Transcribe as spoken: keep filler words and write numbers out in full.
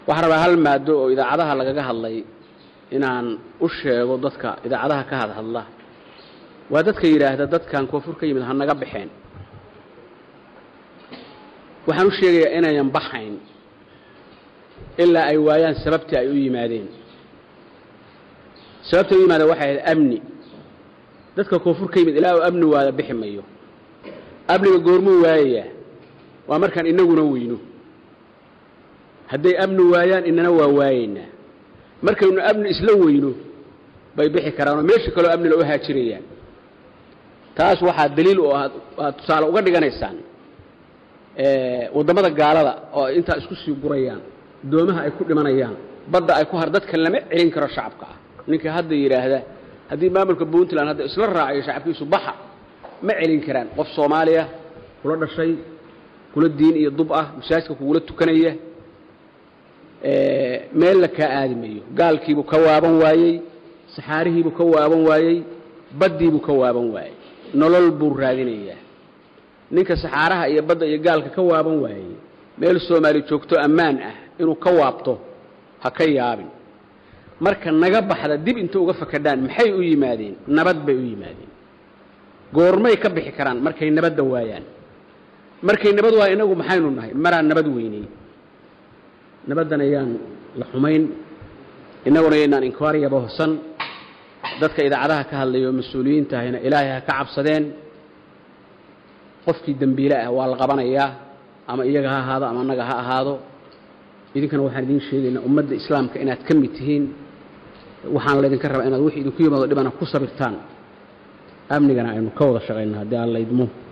waxaan rabaa hal maado oo idaacadaha lagaga hadlay inaan u sheego dadka idaacadaha ka hadla waa dadka yiraahda dadkan koonfur ka yimid hanaga baxeen waxaan u sheegayaa inayan baxayn ilaa ay waayaan sababtii ay u yimaadeen sababta u yimaada waxay ahayd amni dadka koonfur ka yimid ilaa amni waada bixi mayo amniga goormuu waayaya waa markaan inaguna weyno hadday amni waayaan inana waa waayayna markaynu amni isla weyno bay bixi karaan meesha kale amni loo haajirayaan taas waxa daliil oo aad tusaale uga dhiganaysaan ee wadamada gaalada oo inta isku sii gurayaan doomaha ay ku dhimanayaan badda ay ku har dadka lama celin karo shacabka ninka hadda yiraahda hadii maamulka Puntland hadda isla raaciyo shacabkiisu baxa ma celin karaan qof Soomaaliya kula dhashay kula diin iyo dub ah masaajidka kula tukanaya ee meel la ka aadimayo gaalkiibu ka waaban waayay saxaarihiibu ka waaban waayay badiibu ka waaban waayay nolol buu raadinaya ninka saxaaraha iyo badda iyo gaalka ka waaban waayay meel Soomaali joogto ammaan ah inuu ka waabto ha ka yaabin marka naga baxda dib inta uga fakadaan maxay u yimaadeen nabad bay u yimaadeen goormay ka bixi karaan markay nabadda waayaan markay nabad waa inagu maxaynu nahay maraan nabad weynay nabadan ayaan la xumayn inaguna inaan inquiry aba hosan dadka idaacadaha ka hadlayo mas'uuliyiinta ahina ilaahay ka cabsadeen qofkii dambiile ah waa la qabanayaa ama iyaga ha ahaado ama naga ha ahaado idinkana waxaan idin sheegaynaa ummadda islaamka inaad ka mid tihiin waxaan la idinka rabaa inaad wixii idinku yimaado dhibana ku sabirtaan amnigana aynu ka wada shaqeynaa haddii aan la idmo